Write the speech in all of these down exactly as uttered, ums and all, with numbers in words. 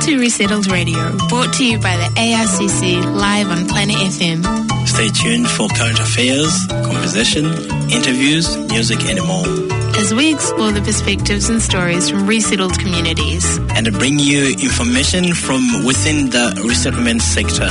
to Resettled Radio, brought to you by the A R C C, live on Planet F M. Stay tuned for current affairs, conversation, interviews, music and more. As we explore the perspectives and stories from resettled communities. And bring you information from within the resettlement sector.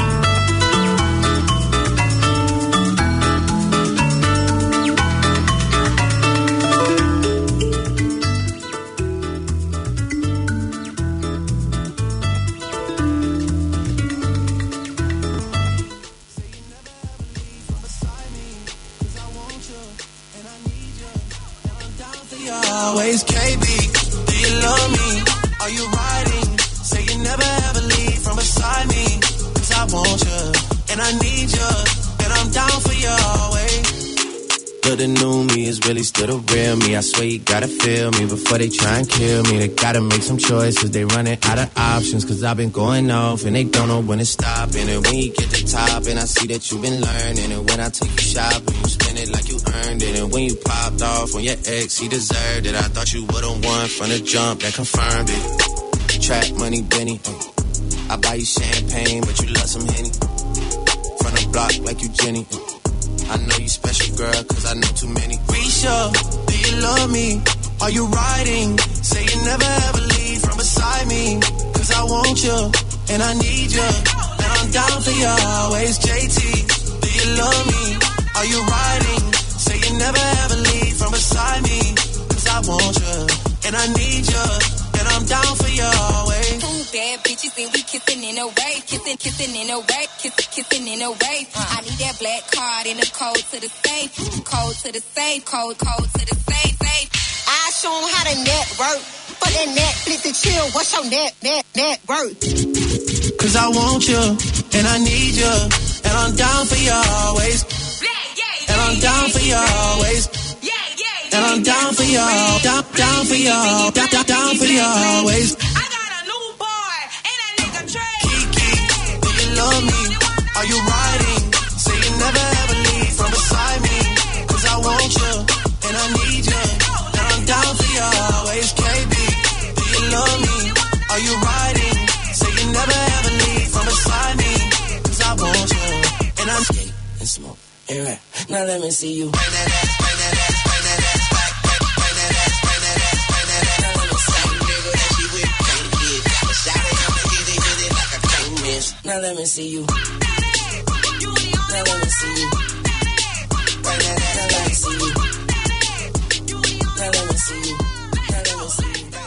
Always K B, do you love me? Are you riding? Say you never ever leave from beside me. Cause I want you, and I need you, and I'm down for you always. But the new me is really still the real me. I swear you gotta feel me before they try and kill me. They gotta make some choices, they running out of options. Cause I've been going off and they don't know when to stop. And when you get to the top and I see that you've been learning. And when I take you shopping, you spend it like you earned it. And when you popped off on your ex, he deserved it. I thought you would've won from the jump, that confirmed it. Trap money, Benny. I buy you champagne, but you love some Henny. From the block like you Jenny. I know you special, girl, cause I know too many. Risha, do you love me? Are you riding? Say you never ever leave from beside me. Cause I want you, and I need you, and I'm down for you always. J T, do you love me? Are you riding? Say you never ever leave from beside me. Cause I want you, and I need you, and I'm down for you always. Two bad bitches and we kissing in a way, kissing, kissing in a way, kissing, kissing in a way. Uh. I need that black card and the code to the safe, code to the safe, code, code to the safe, safe. I show them how to network, for that Netflix and chill. What's your net, net, net worth? Cause I want you, and I need you, and I'm down for you always. Yeah, yeah, yeah, and I'm down for you always. Yeah, yeah, yeah, and I'm down for you, down, down for you, down, down, down for you always. I got a new boy, and that nigga Trey. Kiki, do you love me? Are you riding? Say you never ever leave from beside me. Cause I want you, and I need you, and I'm down for you always. K B, do you love me? Are you riding? Say you never ever leave from beside me. Cause I want you, and I'm skate and smoke and rap. Now let me see you. Bring that ass, bring that ass, bring that ass back. Bring that ass, bring that ass, bring that ass. Now let me see you, nigga, that she with can't get. Got a shot it, I'ma hit it, hit it like I can't miss. Now let me see you. Now let me see you. Bring that ass, now let me see you. Now let me see you. Now let me see you.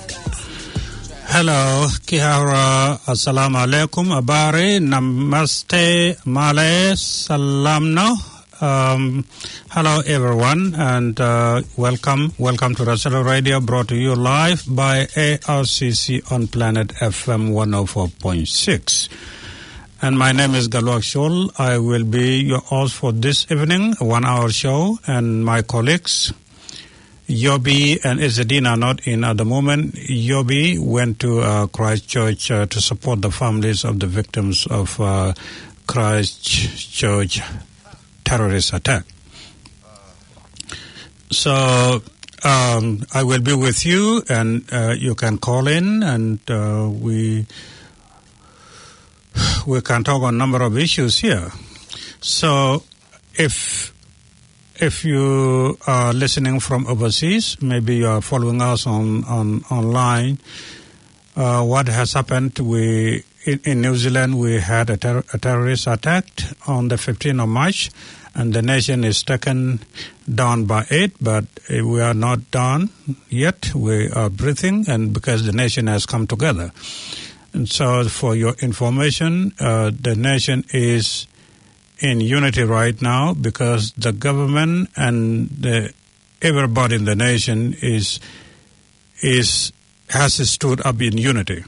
Hello, Kihara, Assalamu alaikum, Abari, Namaste, Malay, Salamno. Um, hello everyone, and uh, welcome, welcome to Resettled Radio, brought to you live by A R C C on Planet F M one oh four point six. And my name is Galwak Shol. I will be your host for this evening, a one-hour show, and my colleagues, Yobi and Izzadin, are not in at the moment. Yobi went to uh, Christchurch uh, to support the families of the victims of uh, Christchurch terrorist attack. So um, I will be with you, and uh, you can call in, and uh, we we can talk on a number of issues here. So if if you are listening from overseas, maybe you are following us on, on online, uh, what has happened, we in, in New Zealand we had a, ter- a terrorist attack on the fifteenth of March, and the nation is taken down by it, but we are not done yet. We are breathing, and because the nation has come together. And so for your information, uh, the nation is in unity right now because the government and the, everybody in the nation is is has stood up in unity.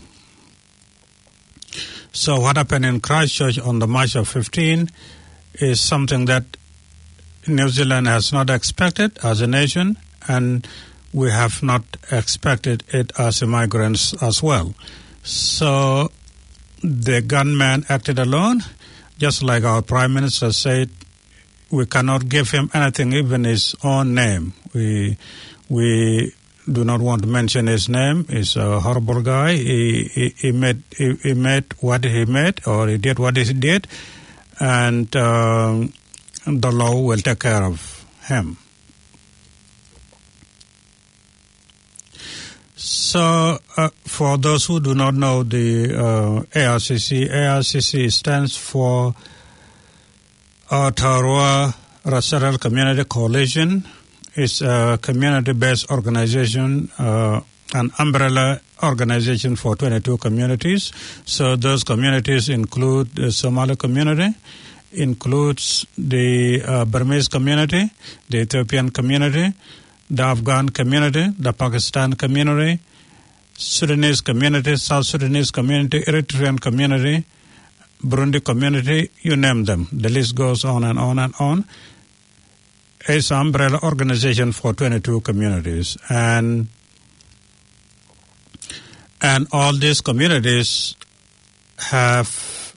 So what happened in Christchurch on the March of fifteen is something that New Zealand has not expected as a nation, and we have not expected it as immigrants as well. So the gunman acted alone, just like our Prime Minister said, we cannot give him anything, even his own name. We we do not want to mention his name. He's a horrible guy. He he, he made he, he made what he made, or he did what he did, and uh, the law will take care of him. So, uh, for those who do not know the uh, A R C C, A R C C stands for Aotearoa Racial Community Coalition. It's a community-based organization, uh, an umbrella organization for twenty-two communities. So those communities include the Somali community, includes the uh, Burmese community, the Ethiopian community, the Afghan community, the Pakistan community, Sudanese community, South Sudanese community, Eritrean community, Burundi community, you name them. The list goes on and on and on. It's an umbrella organization for twenty-two communities. And and all these communities have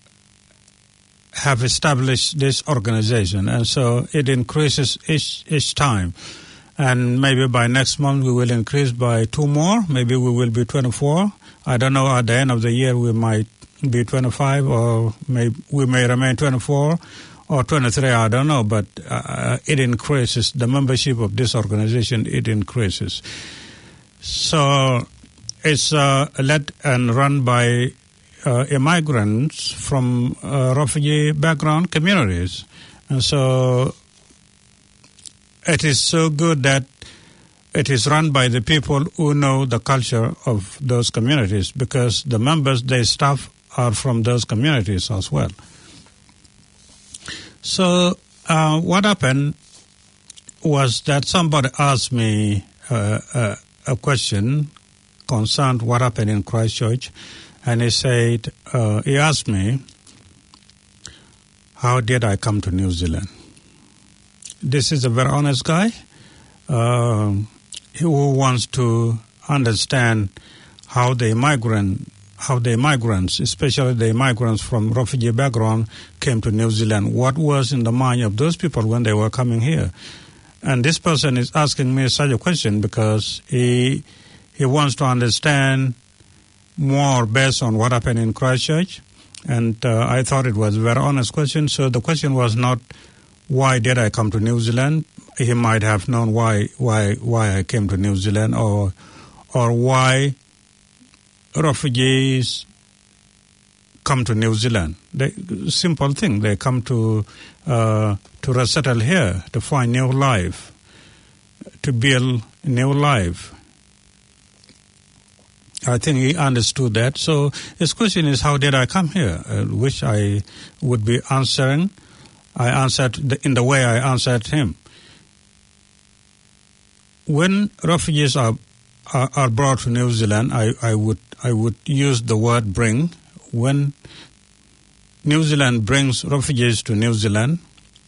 have established this organization. And so it increases each each time. And maybe by next month we will increase by two more. Maybe we will be twenty-four. I don't know, at the end of the year we might be twenty-five, or may, we may remain twenty-four or twenty-three, I don't know. But uh, it increases. The membership of this organization, it increases. So it's uh, led and run by uh, immigrants from uh, refugee background communities. And so it is so good that it is run by the people who know the culture of those communities, because the members, their staff, are from those communities as well. So uh, what happened was that somebody asked me uh, uh, a question concerned what happened in Christchurch, and he said, uh, he asked me, how did I come to New Zealand? This is a very honest guy uh, who wants to understand how the immigrant, how the immigrants, especially the immigrants from refugee background, came to New Zealand. What was in the mind of those people when they were coming here? And this person is asking me such a question because he he wants to understand more based on what happened in Christchurch. And uh, I thought it was a very honest question. So the question was not, why did I come to New Zealand? He might have known why why why I came to New Zealand, or or why refugees come to New Zealand. They, simple thing. They come to uh, to resettle here, to find new life, to build new life. I think he understood that. So his question is, how did I come here? Uh, which I would be answering. I answered the, in the way I answered him. When refugees are, are are brought to New Zealand, I, I would I would use the word bring. When New Zealand brings refugees to New Zealand,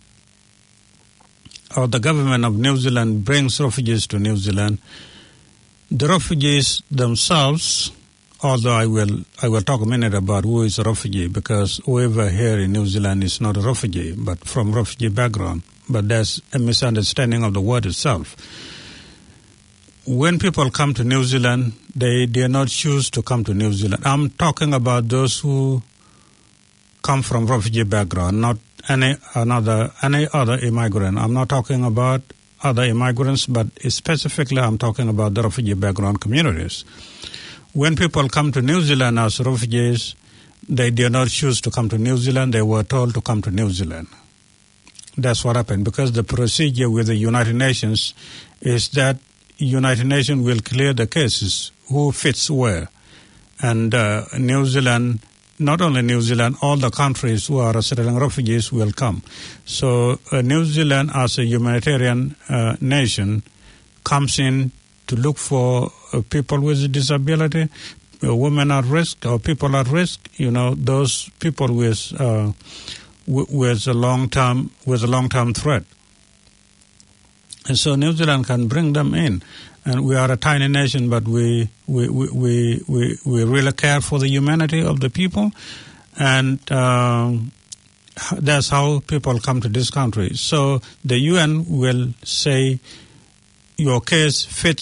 or the government of New Zealand brings refugees to New Zealand, the refugees themselves, although I will I will talk a minute about who is a refugee, because whoever here in New Zealand is not a refugee, but from refugee background. But there's a misunderstanding of the word itself. When people come to New Zealand, they did not choose to come to New Zealand. I'm talking about those who come from refugee background, not any another any other immigrant. I'm not talking about other immigrants, but specifically I'm talking about the refugee background communities. When people come to New Zealand as refugees, they did not choose to come to New Zealand. They were told to come to New Zealand. That's what happened, because the procedure with the United Nations is that United Nations will clear the cases, who fits where. And uh, New Zealand, not only New Zealand, all the countries who are settling refugees will come. So uh, New Zealand, as a humanitarian uh, nation, comes in to look for uh, people with a disability, uh, women at risk, or people at risk. You know, those people with uh, w- with a long term with a long term threat. And so New Zealand can bring them in. And we are a tiny nation, but we we, we, we, we, we really care for the humanity of the people. And um, that's how people come to this country. So the U N will say your case fits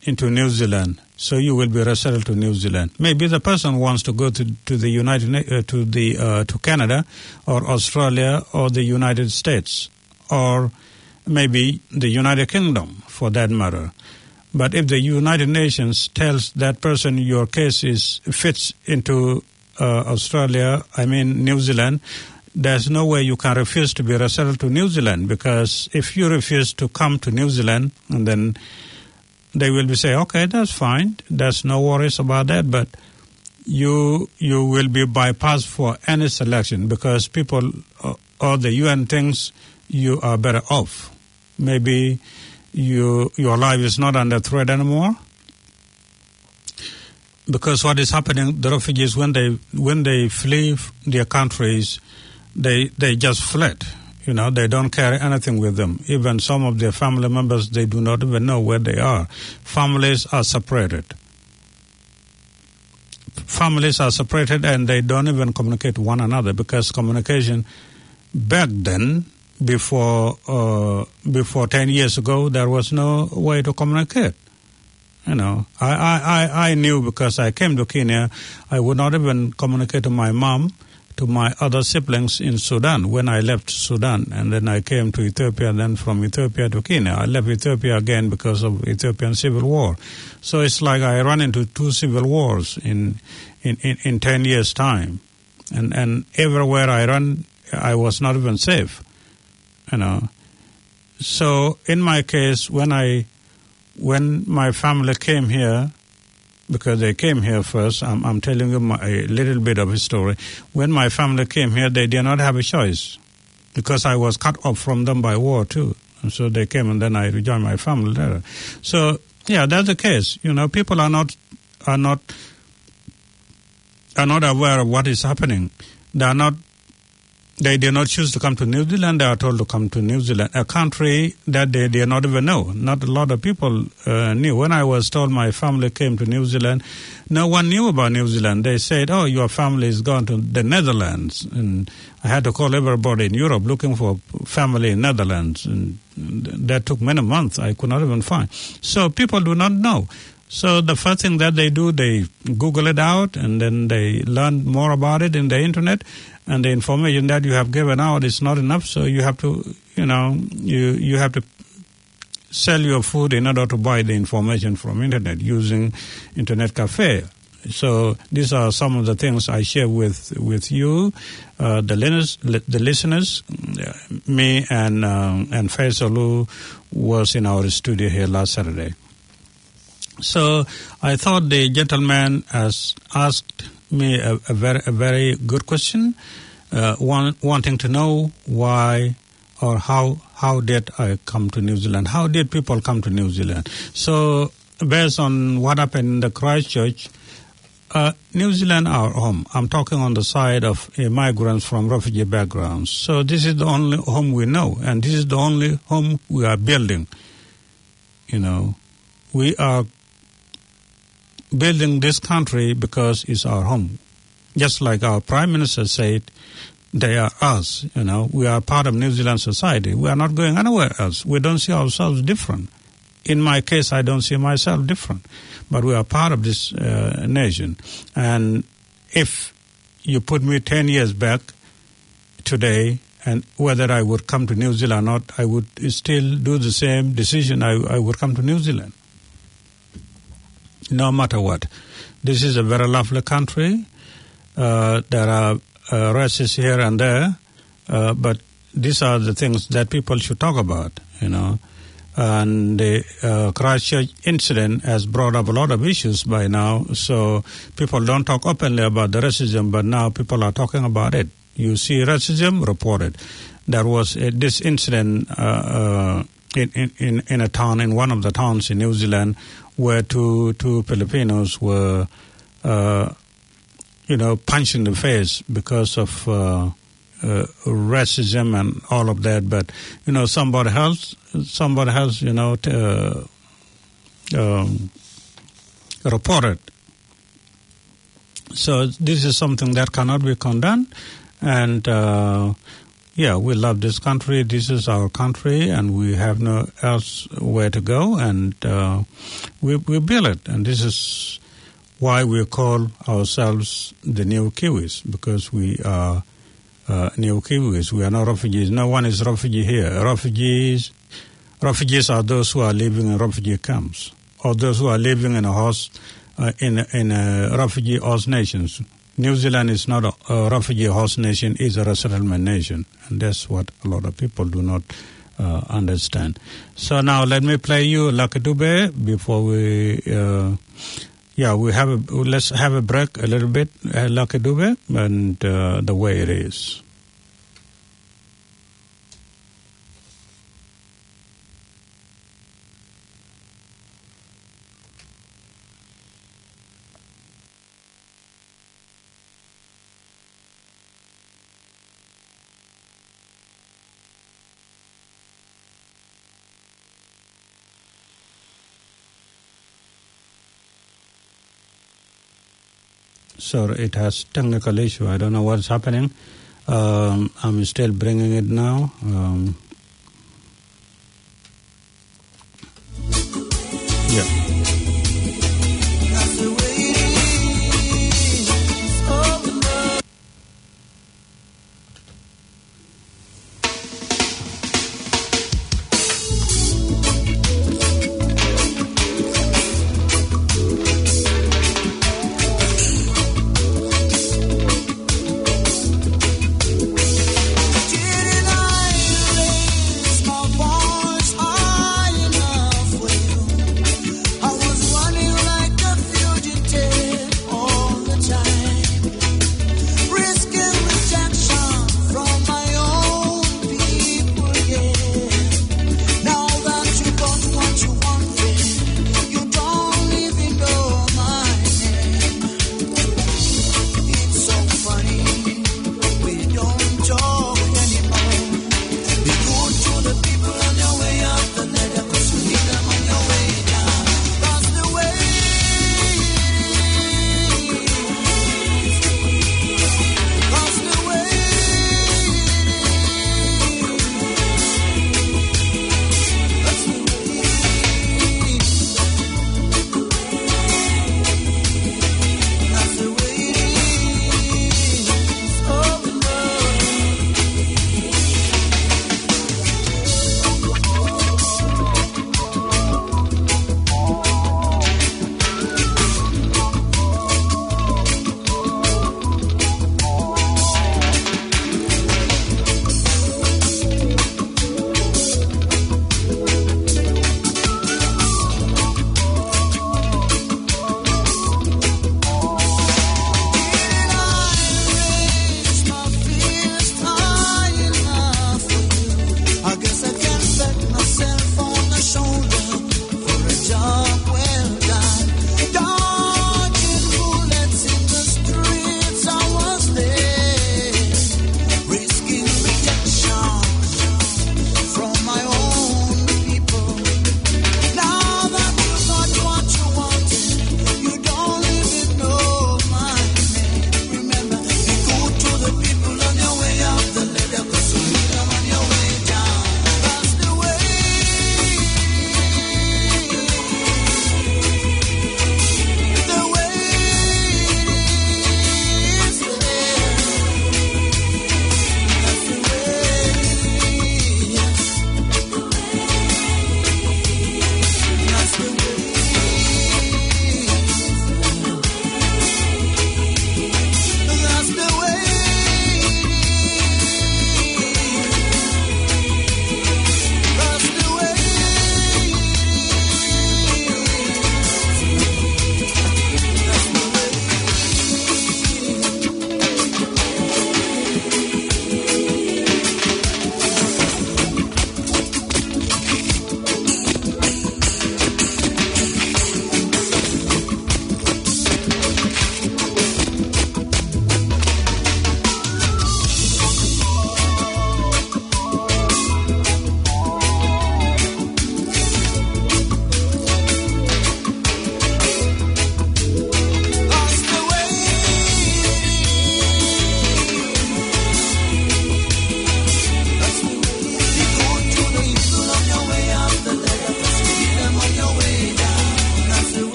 into New Zealand, so you will be resettled to New Zealand. Maybe the person wants to go to to the United uh, to the uh, to Canada or Australia or the United States or maybe the United Kingdom for that matter. But if the United Nations tells that person your case is fits into uh, Australia, I mean New Zealand, there's no way you can refuse to be resettled to New Zealand, because if you refuse to come to New Zealand, and then they will be saying, okay, that's fine, there's no worries about that, but you you will be bypassed for any selection because people uh, or the U N thinks you are better off. Maybe you your life is not under threat anymore. Because what is happening, the refugees, when they when they flee their countries, they they just fled. You know, they don't carry anything with them. Even some of their family members, they do not even know where they are. Families are separated. Families are separated and they don't even communicate with one another, because communication back then, before uh, before ten years ago, there was no way to communicate. You know, I, I, I knew because I came to Kenya, I would not even communicate to my mom, to my other siblings in Sudan when I left Sudan. And then I came to Ethiopia, and then from Ethiopia to Kenya. I left Ethiopia again because of Ethiopian civil war. So it's like I ran into two civil wars in in, in, in ten years' time. And, and everywhere I ran, I was not even safe, you know. So in my case, when I... When my family came here, because they came here first, I'm, I'm telling you my, a little bit of a story. When my family came here, they did not have a choice, because I was cut off from them by war too. And so they came, and then I rejoined my family later. So yeah, that's the case. You know, people are not are not are not aware of what is happening. They are not. They did not choose to come to New Zealand. They are told to come to New Zealand, a country that they did not even know. Not a lot of people uh, knew. When I was told my family came to New Zealand, no one knew about New Zealand. They said, oh, your family is gone to the Netherlands. And I had to call everybody in Europe looking for family in Netherlands. And that took many months. I could not even find. So people do not know. So the first thing that they do, they Google it out, and then they learn more about it in the internet. And the information that you have given out is not enough, so you have to, you know, you you have to sell your food in order to buy the information from internet using internet cafe. So these are some of the things I share with with you, uh, the listeners. The listeners, me and um, and Faisal, who was in our studio here last Saturday. So I thought the gentleman has asked me a, a very a very good question, uh, want, wanting to know why or how how did I come to New Zealand? How did people come to New Zealand? So based on what happened in the Christchurch, uh, New Zealand our home. I'm talking on the side of uh, migrants from refugee backgrounds. So this is the only home we know, and this is the only home we are building. You know, we are building this country because it's our home. Just like our Prime Minister said, they are us, you know. We are part of New Zealand society. We are not going anywhere else. We don't see ourselves different. In my case, I don't see myself different. But we are part of this uh, nation. And if you put me ten years back today, and whether I would come to New Zealand or not, I would still do the same decision. I, I would come to New Zealand, no matter what. This is a very lovely country. Uh, there are uh, races here and there, uh, but these are the things that people should talk about, you know. And the uh, Christchurch incident has brought up a lot of issues by now, so people don't talk openly about the racism, but now people are talking about it. You see racism, report it. There was a, this incident uh, uh, in, in, in a town, in one of the towns in New Zealand, where two two Filipinos were, uh, you know, punched in the face because of uh, uh, racism and all of that. But you know, somebody else, somebody else, you know, t- uh, um, reported. So this is something that cannot be condoned, and uh, yeah, we love this country. This is our country, and we have no else where to go, and uh, we we build it. And this is why we call ourselves the New Kiwis, because we are uh, New Kiwis. We are not refugees. No one is refugee here. Refugees, refugees are those who are living in refugee camps, or those who are living in a host uh, in in a refugee host nations. New Zealand is not a, a refugee host nation; it's a resettlement nation, and that's what a lot of people do not uh, understand. So now let me play you Lucky Dube before we. Uh, Yeah, we have a, let's have a break a little bit, uh, Lucky Dube, and uh, the way it is. So it has technical issue. I don't know what's happening. Um, I'm still bringing it now. Um, yeah. Didn't I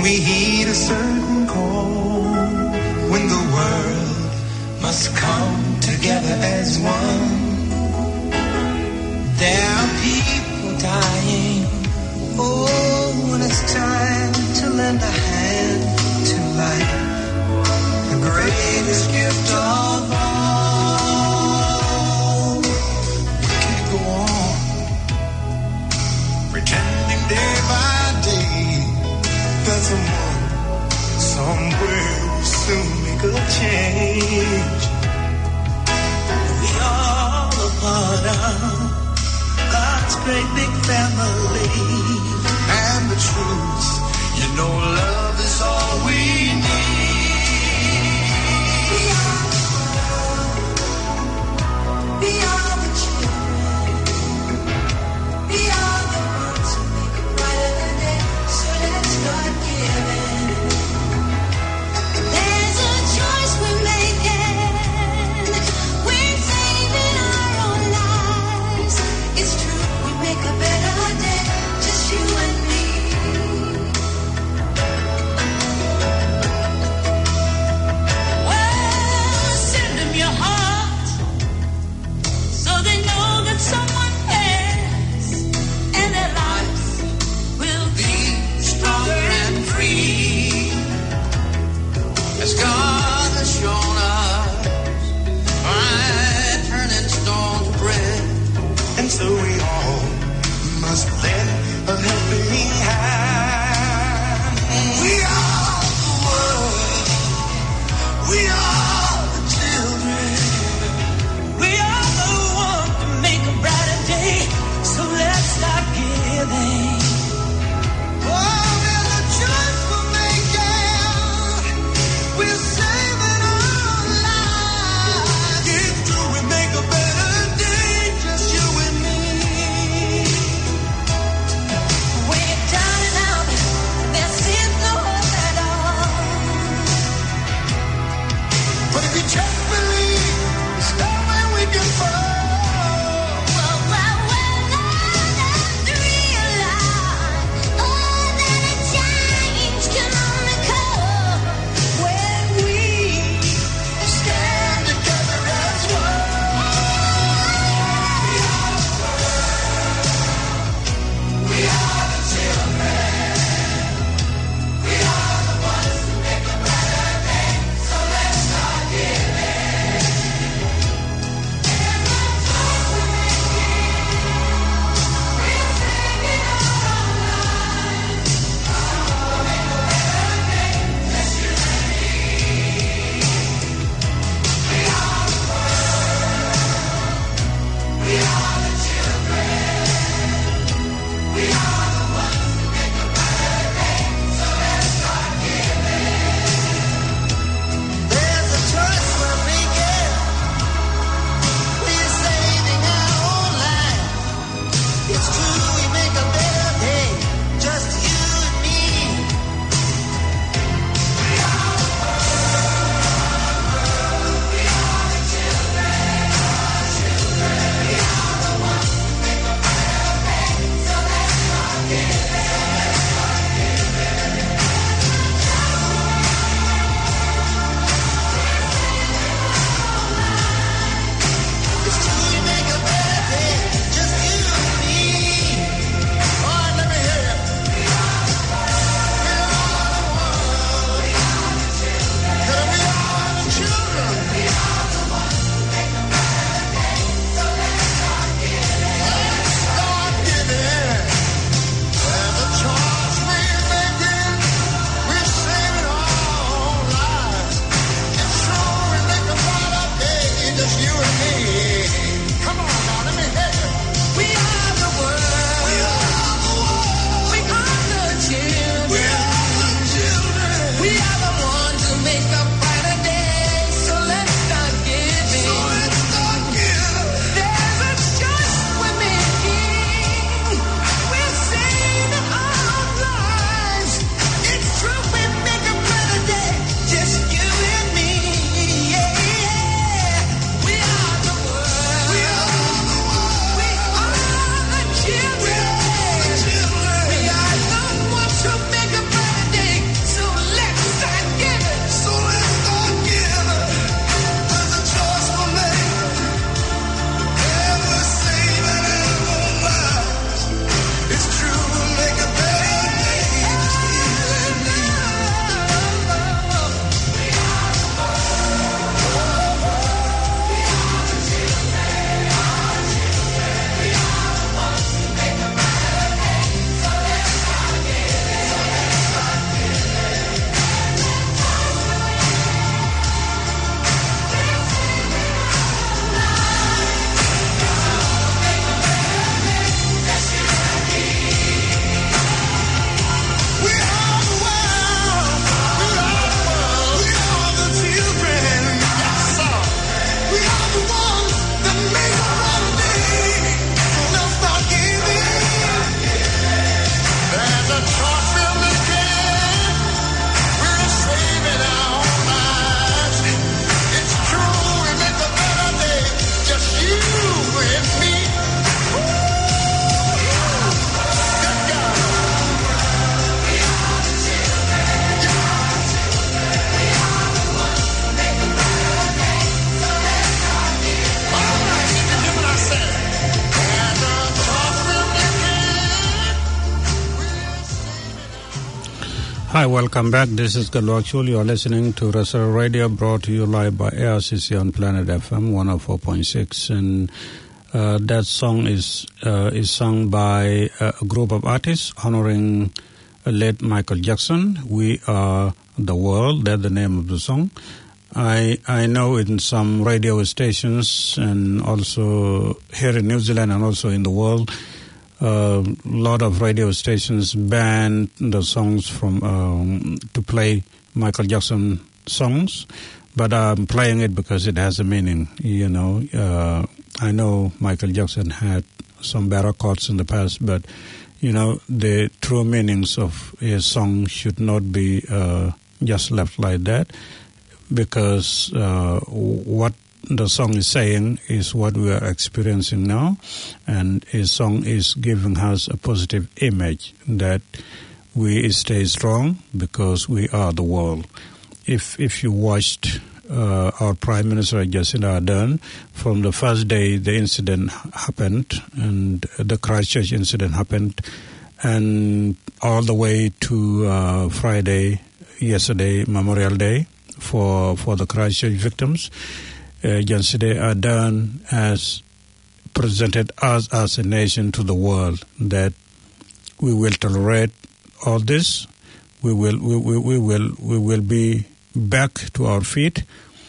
we heed a certain call, when the world must come together as one. There are people dying. Oh, when it's time to lend a hand to life, the greatest gift of all. We can't go on pretending day by day that someone somewhere will soon make a change. We all a part of God's great big family, and the truth, you know, love is all we need. We are the world. We are the children. We are the ones who make a brighter day. So let's start giving. There's a choice we're making. We're saving our own lives. It's true, we make a better day, just you and me. Well, send them your heart, so they know that someone cares, and their lives will be stronger and free, as God has shown us by turning stone to bread. And so we all must lend a helping hand. We are the world. We are the children. We are the one to make a brighter day. So let's start giving. Oh, there's a choice we're making. We're saving our lives. If do we make a better day, just you and me. We're down and out, there seems no hope at all. Hi, welcome back. This is Galwakshul. You are listening to Rasa Radio, brought to you live by A R C C on Planet F M one oh four point six. And uh, that song is uh, is sung by a group of artists honoring late Michael Jackson. We Are the World, that's the name of the song. I I know in some radio stations and also here in New Zealand and also in the world, a uh, lot of radio stations ban the songs from um, to play Michael Jackson songs, but I'm playing it because it has a meaning. You know, uh, I know Michael Jackson had some better chords in the past, but you know, the true meanings of his song should not be uh, just left like that, because uh, what the song is saying is what we are experiencing now, and his song is giving us a positive image that we stay strong because we are the world. If if you watched uh, our Prime Minister Jacinda Ardern from the first day the incident happened, and the Christchurch incident happened, and all the way to uh, Friday, yesterday, Memorial Day for for the Christchurch victims, Uh, Jacinda Ardern has presented us as a nation to the world that we will tolerate all this. We will, we, we, we will, we will be back to our feet,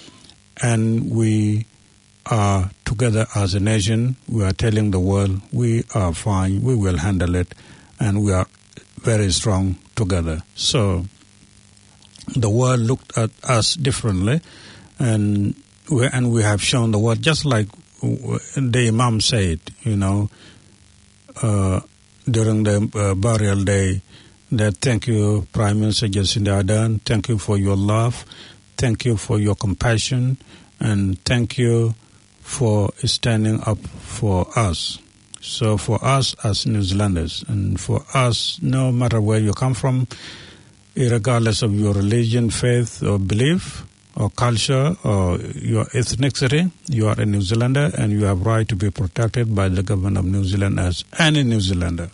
and we are together as a nation. We are telling the world we are fine. We will handle it, and we are very strong together. So the world looked at us differently, and. We, and we have shown the world, just like the Imam said, you know, uh, during the uh, burial day, that thank you, Prime Minister Jacinda Ardern, thank you for your love, thank you for your compassion, and thank you for standing up for us. So for us as New Zealanders, and for us, no matter where you come from, regardless of your religion, faith, or belief, or culture, or your ethnicity, you are a New Zealander, and you have right to be protected by the government of New Zealand as any New Zealander.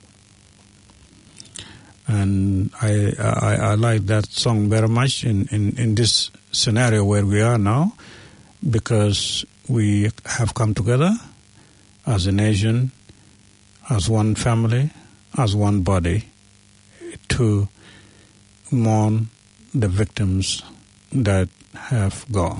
And I I, I like that song very much in, in, in this scenario where we are now, because we have come together as a nation, as one family, as one body, to mourn the victims that have gone.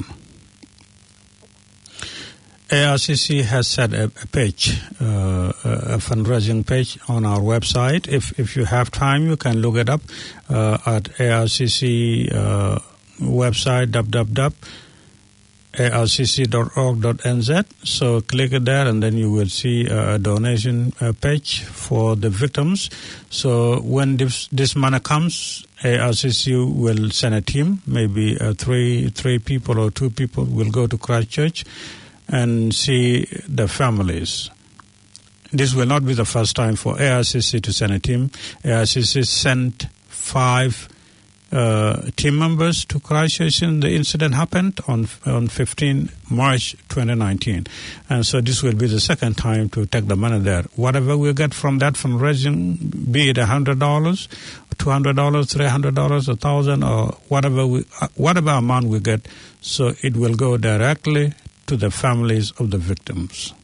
A R C C has set a, a page, uh, a fundraising page on our website. If if you have time, you can look it up uh, at A R C C uh, website, w w w dot a r c c dot org dot n z. So click it there, and then you will see a donation uh, page for the victims. So when this, this money comes, A R C C will send a team, maybe uh, three three people or two people will go to Christchurch and see the families. This will not be the first time for A R C C to send a team. A R C C sent five uh, team members to Christchurch when the incident happened on on fifteenth March twenty nineteen. And so this will be the second time to take the money there. Whatever we get from that fundraising, be it one hundred dollars, two hundred dollars, three hundred dollars, one thousand dollars, or whatever we, whatever amount we get, so it will go directly to the families of the victims.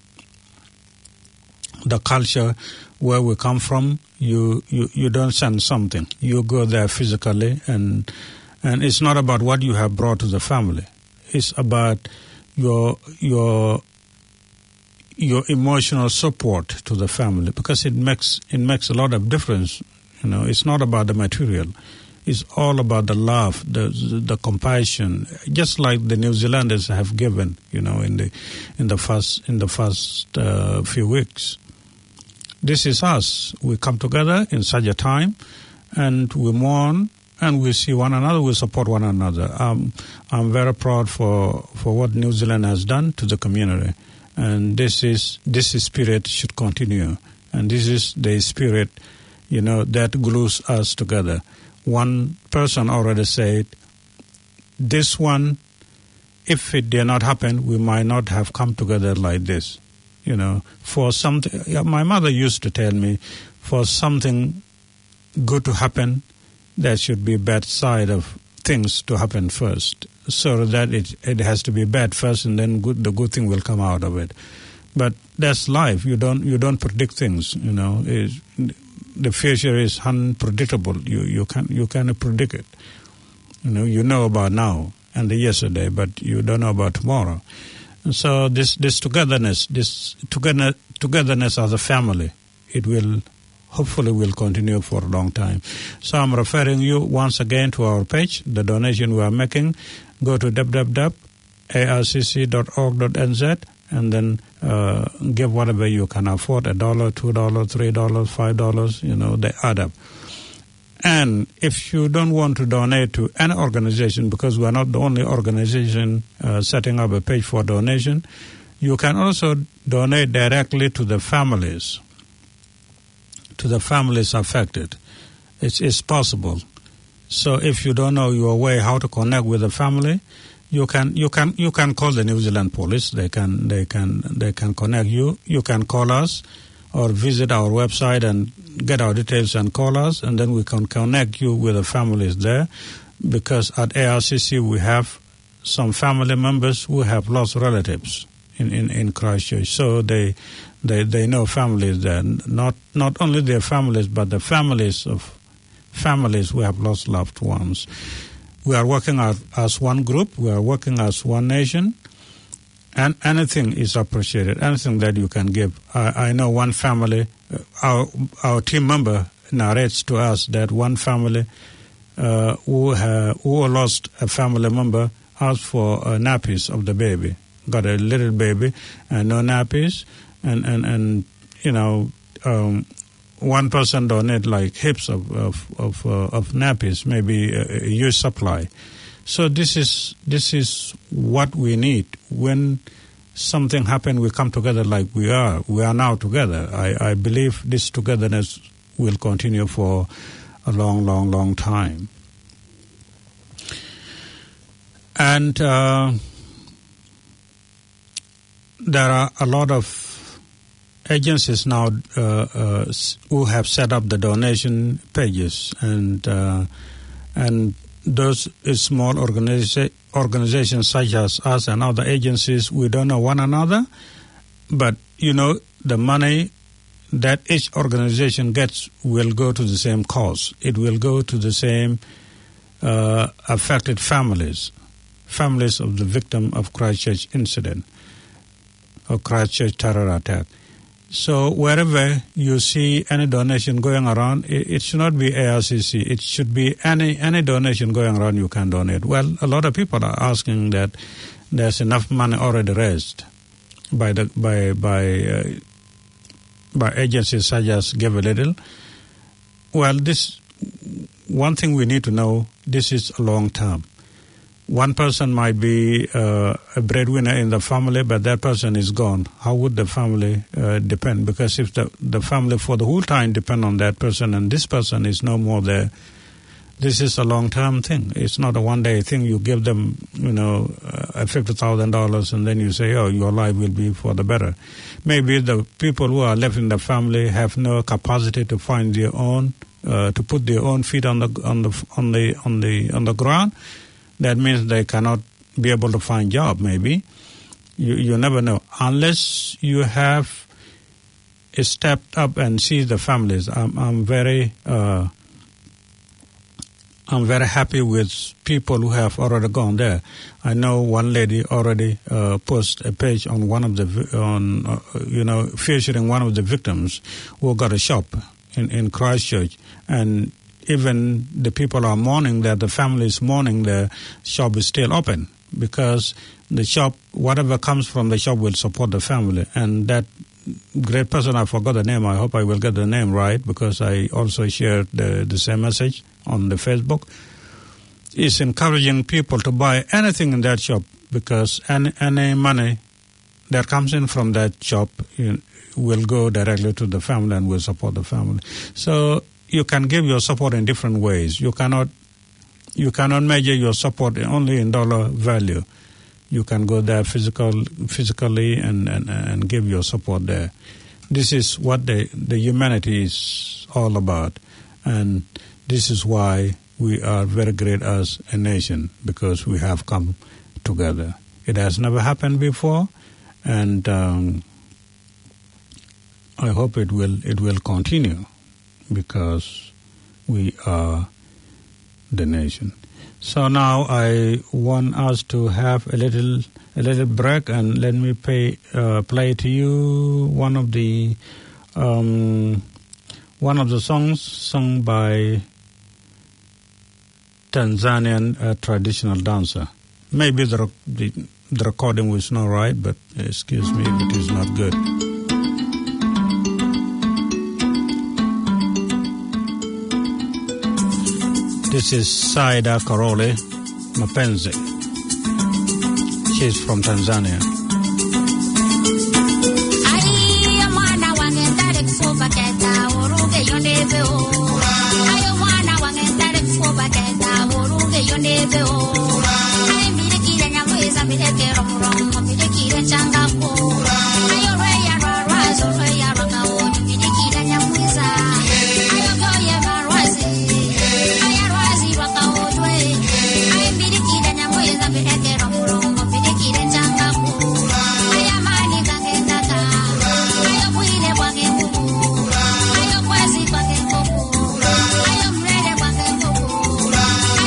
The culture where we come from, you, you, you don't send something. You go there physically, and and it's not about what you have brought to the family. It's about your your your emotional support to the family, because it makes it makes a lot of difference. You know, it's not about the material. It's all about the love, the the compassion, just like the New Zealanders have given, you know, in the in the first in the first uh, few weeks. This is us. We come together in such a time, and we mourn, and we see one another. We support one another. Um, I'm very proud for for what New Zealand has done to the community, and this is this spirit should continue, and this is the spirit, you know, that glues us together. One person already said, this one, if it did not happen, we might not have come together like this. You know, for something, yeah, my mother used to tell me, for something good to happen, there should be bad side of things to happen first, so that it it has to be bad first, and then good, the good thing will come out of it. But that's life. You don't you don't predict things. You know, it, the future is unpredictable. You you can you cannot predict it. You know, you know about now and the yesterday, but you don't know about tomorrow. And so this this togetherness, this together togetherness as a family, it will hopefully will continue for a long time. So I'm referring you once again to our page, the donation we are making. Go to w w w dot a r c c dot org dot n z and then uh, give whatever you can afford, a dollar, two dollars, three dollars, five dollars, you know, they add up. And if you don't want to donate to any organization, because we're not the only organization uh, setting up a page for donation, you can also donate directly to the families, to the families affected. It's, it's possible. So if you don't know your way how to connect with the family, you can you can you can call the New Zealand police. They can they can they can connect you. You can call us or visit our website and get our details and call us, and then we can connect you with the families there. Because at A R C C we have some family members who have lost relatives in, in, in Christchurch. So they they they know families there. Not not only their families, but the families of families who have lost loved ones. We are working as, as one group. We are working as one nation. And anything is appreciated, anything that you can give. I, I know one family, uh, our our team member narrates to us that one family uh, who, ha, who lost a family member asked for uh, nappies of the baby, got a little baby and no nappies, and, and, and you know, um, one person donated like heaps of of of, uh, of nappies, maybe a, a huge supply. So this is this is what we need. When something happens, we come together like we are. We are now together. I, I believe this togetherness will continue for a long, long, long time. And uh, there are a lot of agencies now uh, uh, who have set up the donation pages, and uh, and those small organiza- organizations such as us and other agencies, we don't know one another, but you know the money that each organization gets will go to the same cause. It will go to the same uh, affected families, families of the victim of Christchurch incident or Christchurch terror attack. So wherever you see any donation going around, it, it should not be A R C C. It should be any any donation going around you can donate. Well, a lot of people are asking that there's enough money already raised by the by by uh, by agencies such as Give a Little. Well, this one thing we need to know. This is a long term. One person might be uh, a breadwinner in the family, but that person is gone. How would the family uh, depend? Because if the, the family for the whole time depend on that person and this person is no more there, this is a long-term thing. It's not a one-day thing. You give them, you know, uh, fifty thousand dollars and then you say, oh, your life will be for the better. Maybe the people who are left in the family have no capacity to find their own, uh, to put their own feet on the on the on the on the on the ground. That means they cannot be able to find job, maybe. You you never know. Unless you have stepped up and see the families. I'm I'm very uh, I'm very happy with people who have already gone there. I know one lady already uh, posted a page on one of the on uh, you know featuring one of the victims who got a shop in in Christchurch, and even the people are mourning that the family is mourning the shop is still open, because the shop, whatever comes from the shop will support the family. And that great person, I forgot the name, I hope I will get the name right, because I also shared the, the same message on the Facebook, is encouraging people to buy anything in that shop, because any, any money that comes in from that shop you know, will go directly to the family and will support the family. So you can give your support in different ways. You cannot you cannot measure your support only in dollar value. You can go there physical, physically and, and, and give your support there. This is what the, the humanity is all about. And this is why we are very great as a nation because we have come together. It has never happened before, and um, I hope it will it will continue because we are the nation. So now I want us to have a little a little break, and let me pay, uh, play to you one of the um, one of the songs sung by Tanzanian uh, traditional dancer. Maybe the, the the recording was not right, but excuse me if it is not good. This is Saida Karole Mapenzi. She's from Tanzania.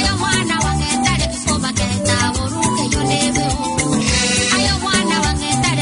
Ayo mwana wange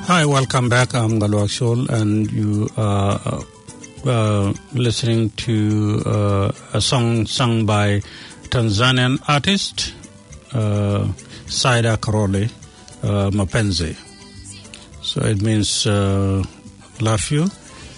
Hi, welcome back. I'm Galwak Shol, and you are uh, listening to uh, a song sung by Tanzanian artist uh, Saida Karoli uh, Mapenzi. So it means uh, love you.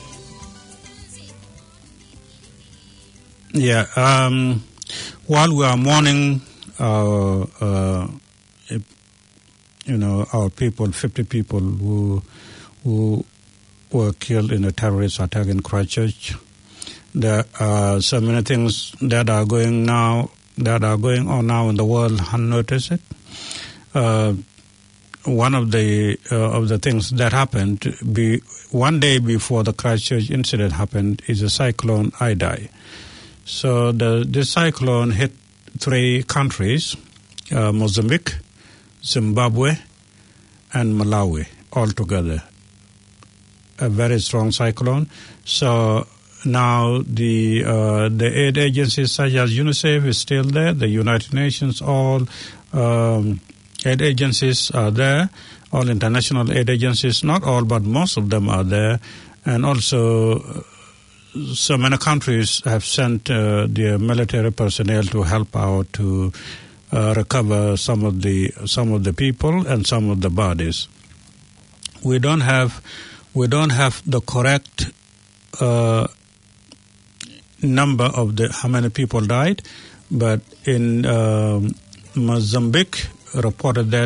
Yeah. Um, while we are mourning our, uh, you know, our people, fifty people who who were killed in a terrorist attack in Christchurch, there are so many things that are going now that are going on now in the world unnoticed. Uh, one of the uh, of the things that happened be one day before the Christchurch incident happened is a cyclone Idai. So the this cyclone hit three countries: uh, Mozambique, Zimbabwe, and Malawi all together. A very strong cyclone. So now the uh, the aid agencies such as UNICEF is still there. The United Nations, all um, aid agencies are there. All international aid agencies, not all, but most of them are there. And also, so many countries have sent uh, their military personnel to help out to uh, recover some of the some of the people and some of the bodies. We don't have we don't have the correct uh, number of the how many people died, but in um, Mozambique reported that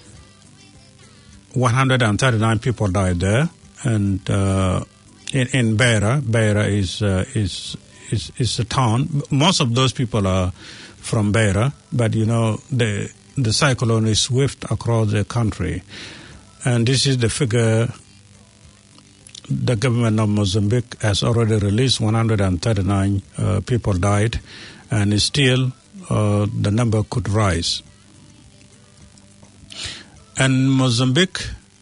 one hundred thirty-nine people died there, and uh, In, in Beira, Beira is, uh, is is is a town. Most of those people are from Beira, but you know the the cyclone is swift across the country, and this is the figure. The government of Mozambique has already released one hundred thirty-nine uh, people died, and still uh, the number could rise. And Mozambique.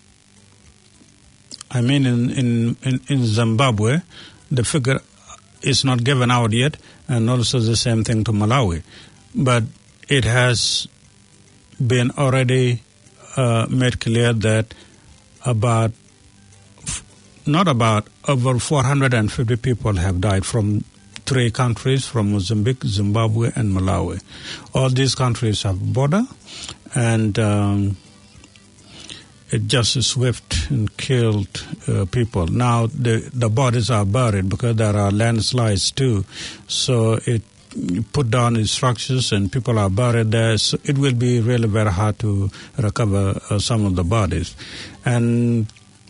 I mean, in, in, in, in Zimbabwe, the figure is not given out yet, and also the same thing to Malawi. But it has been already uh, made clear that about, not about, over four hundred fifty people have died from three countries, from Mozambique, Zimbabwe, and Malawi. All these countries have border, and Um, it just swift and killed uh, people. Now the the bodies are buried because there are landslides too. So it put down the structures and people are buried there. So it will be really very hard to recover uh, some of the bodies. And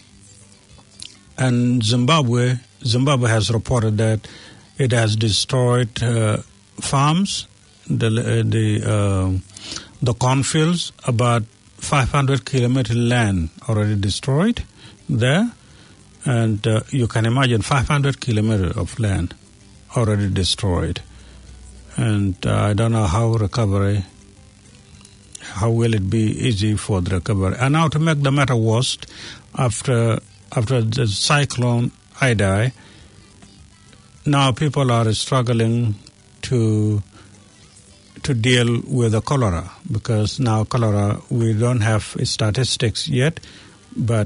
and Zimbabwe Zimbabwe has reported that it has destroyed uh, farms, the uh, the uh, the cornfields, about five hundred kilometer land already destroyed there, and uh, you can imagine five hundred kilometer of land already destroyed, and uh, I don't know how recovery, how will it be easy for the recovery. And now to make the matter worse, after after the cyclone Idai, now people are struggling to to deal with the cholera, because now cholera, we don't have statistics yet, but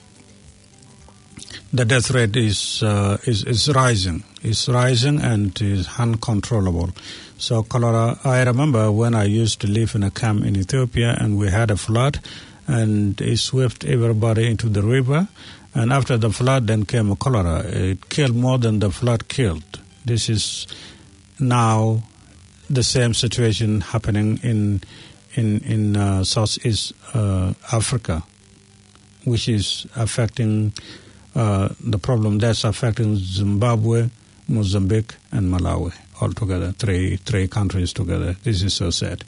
the death rate is uh, is, is rising, is rising and is uncontrollable. So cholera, I remember when I used to live in a camp in Ethiopia and we had a flood and it swept everybody into the river, and after the flood then came a cholera. It killed more than the flood killed. This is now the same situation happening in in in uh, Southeast uh, Africa, which is affecting uh, the problem that's affecting Zimbabwe, Mozambique, and Malawi all together, three three countries together. This is so sad.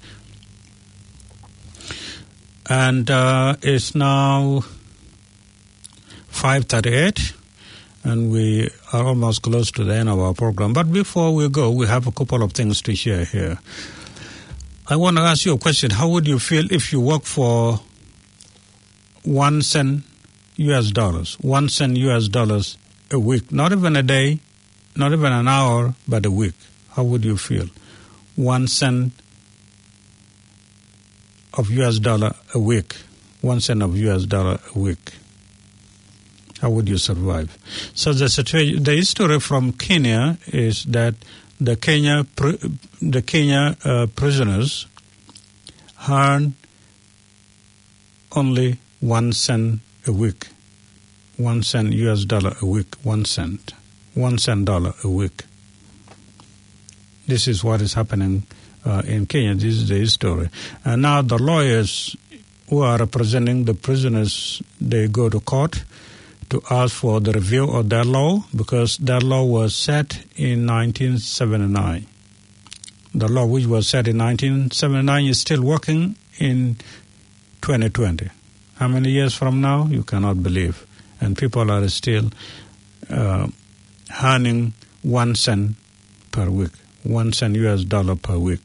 And uh, it's now five thirty-eight. And we are almost close to the end of our program. But before we go, we have a couple of things to share here. I want to ask you a question. How would you feel if you work for one cent U S dollars, one cent U S dollars a week? Not even a day, not even an hour, but a week. How would you feel? One cent of U S dollar a week. One cent of U S dollar a week. How would you survive? So the situation, the history from Kenya is that the Kenya the Kenya uh, prisoners earn only one cent a week, one cent U S dollar a week, one cent, one cent dollar a week. This is what is happening uh, in Kenya. This is the history. And now the lawyers who are representing the prisoners, they go to court to ask for the review of that law, because that law was set in nineteen seventy-nine. The law which was set in nineteen seventy-nine is still working in twenty twenty. How many years from now? You cannot believe. And people are still uh, earning one cent per week, one cent U S dollar per week.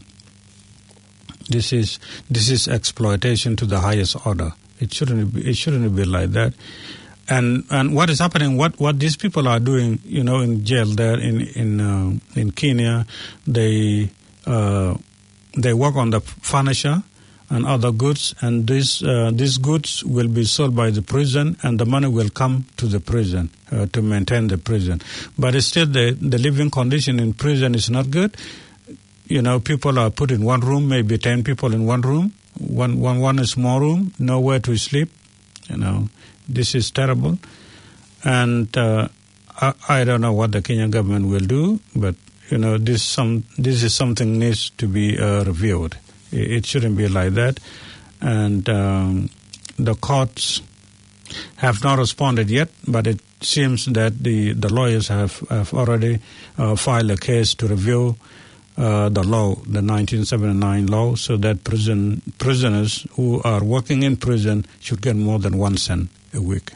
This is this is exploitation to the highest order. It shouldn't be, it shouldn't be like that. And and what is happening? What, what these people are doing, you know, in jail there in in uh, in Kenya, they uh, they work on the furniture and other goods, and these uh, these goods will be sold by the prison, and the money will come to the prison uh, to maintain the prison. But still, the the living condition in prison is not good. You know, people are put in one room, maybe ten people in one room, one one one small room, nowhere to sleep. You know. This is terrible, and uh, I, I don't know what the Kenyan government will do, but you know this some this is something needs to be uh, reviewed. It, it shouldn't be like that, and um, the courts have not responded yet. But it seems that the, the lawyers have have already uh, filed a case to review uh, the law, the nineteen seventy-nine law, so that prison prisoners who are working in prison should get more than one cent a week.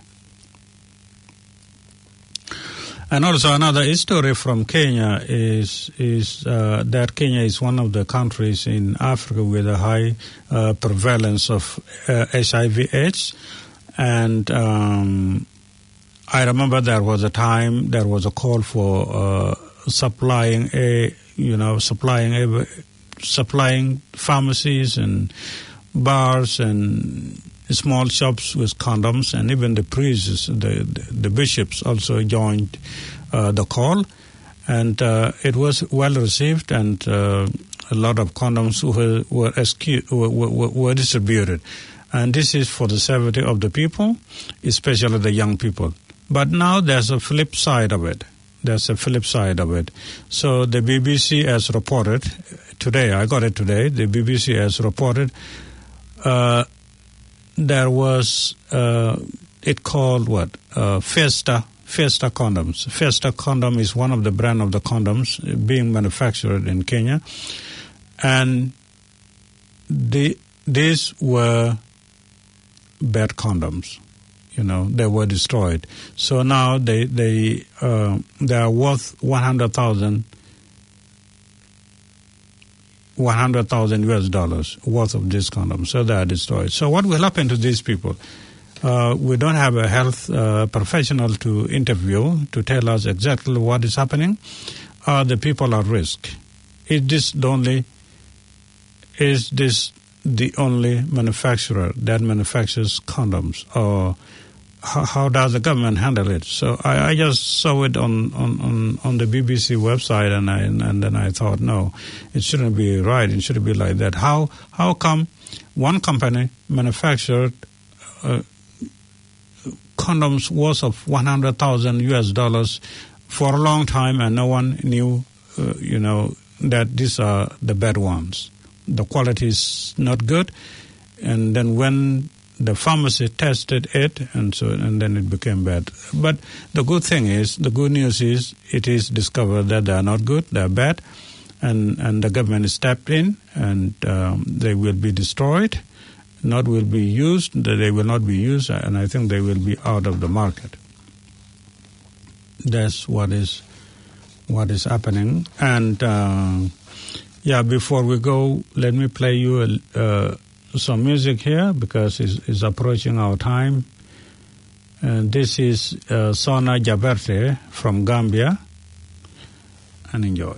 And also another story from Kenya is is uh, that Kenya is one of the countries in Africa with a high uh, prevalence of uh, H I V AIDS. And um, I remember there was a time there was a call for uh, supplying a you know supplying a, supplying pharmacies and bars and small shops with condoms, and even the priests, the, the, the bishops also joined uh, the call, and uh, it was well received, and uh, a lot of condoms were were, escu- were, were, were distributed. And this is for the safety of the people, especially the young people. But now there's a flip side of it. There's a flip side of it. So the B B C has reported today, I got it today, the B B C has reported uh, there was, uh, it called what, uh, Fiesta, Fiesta condoms. Fiesta condom is one of the brand of the condoms being manufactured in Kenya. And the, these were bad condoms. You know, they were destroyed. So now they, they, uh, they are worth one hundred thousand one hundred thousand U S dollars worth of these condoms, so they are destroyed. So what will happen to these people? Uh, we don't have a health uh, professional to interview to tell us exactly what is happening. Are the people at risk? Is this the only, is this the only manufacturer that manufactures condoms? Or how, how does the government handle it? So I, I just saw it on, on, on, on the B B C website, and I and then I thought, no, it shouldn't be right. It shouldn't be like that. How how come one company manufactured uh, condoms worth of one hundred thousand U S dollars for a long time, and no one knew, uh, you know, that these are the bad ones? The quality is not good, and then when the pharmacy tested it, and so and then it became bad. But the good thing is, the good news is, it is discovered that they are not good, they are bad, and, and the government stepped in, and um, they will be destroyed, not will be used, they will not be used, and I think they will be out of the market. That's what is what is happening. And uh, yeah, before we go, let me play you a uh, some music here, because it's, it's approaching our time. And this is uh, Sona Jaberte from Gambia. And enjoy.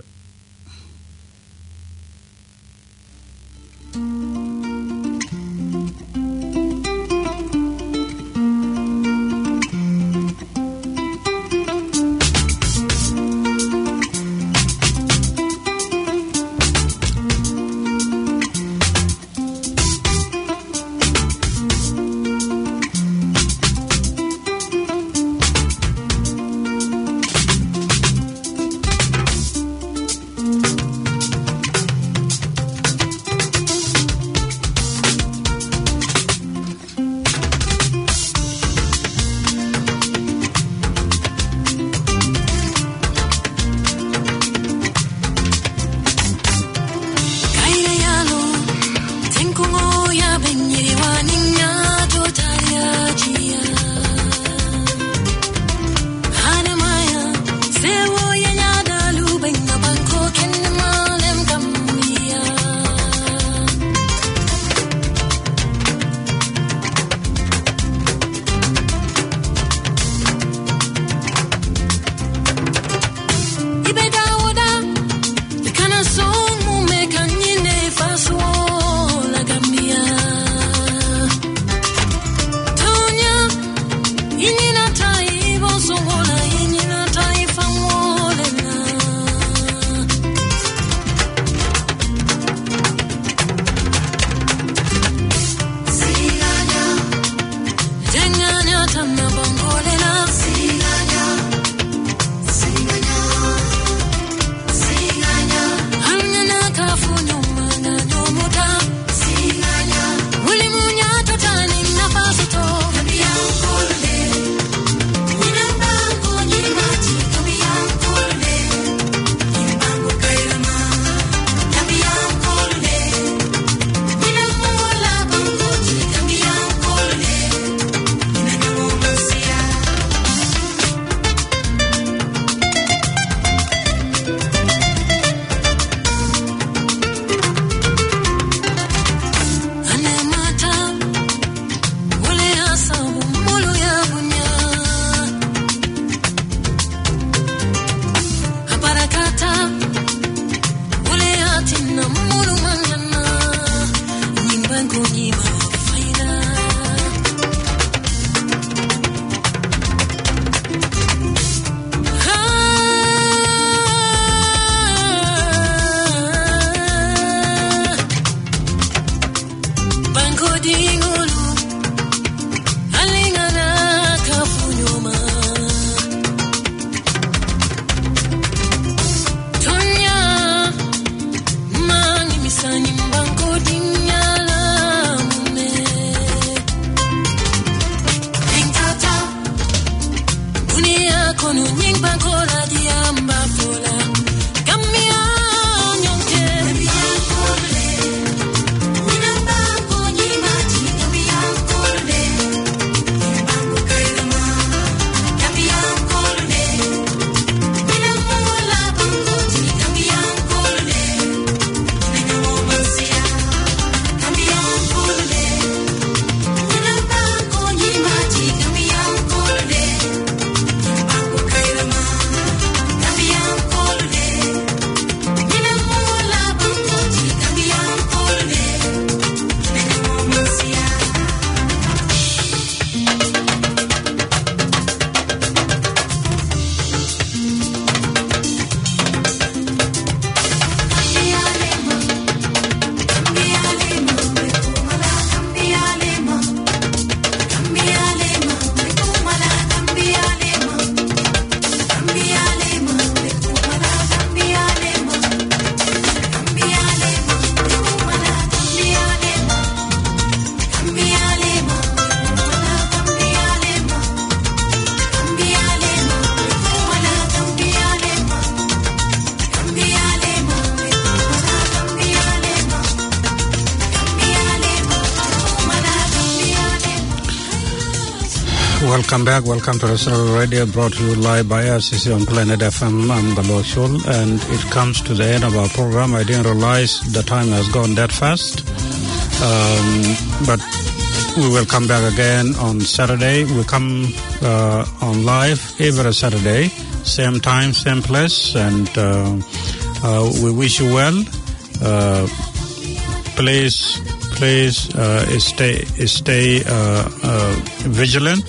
Welcome back. Welcome to National Radio, brought to you live by R C C on Planet F M. I'm the Lord Shul, and it comes to the end of our program. I didn't realize the time has gone that fast. Um, but we will come back again on Saturday. We come uh, on live every Saturday, same time, same place, and uh, uh, we wish you well. Uh, please, please uh, stay, stay uh, uh, vigilant.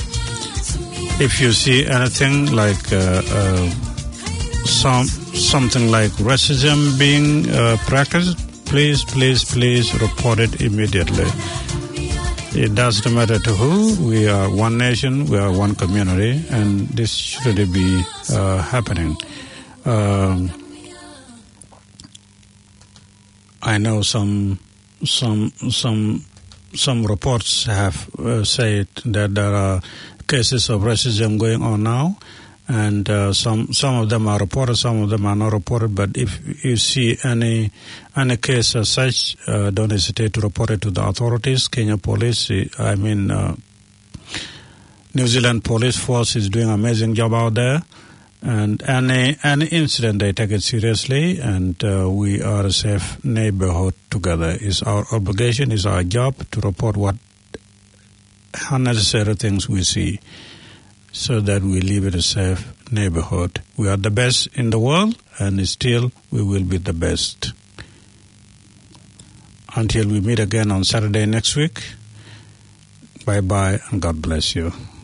If you see anything like uh, uh, some something like racism being uh, practiced, please, please, please report it immediately. It doesn't matter to who. We are one nation, we are one community, and this should be uh, happening. Um, I know some some some some reports have uh, said that there are cases of racism going on now, and uh, some some of them are reported, some of them are not reported. But if you see any any case as such, uh, don't hesitate to report it to the authorities. Kenya Police, I mean, uh, New Zealand Police Force is doing an amazing job out there, and any any incident they take it seriously, and uh, we are a safe neighborhood together. It's our obligation, it's our job to report what unnecessary things we see, so that we live in a safe neighborhood. We are the best in the world, and still we will be the best. Until we meet again on Saturday next week, bye-bye, and God bless you.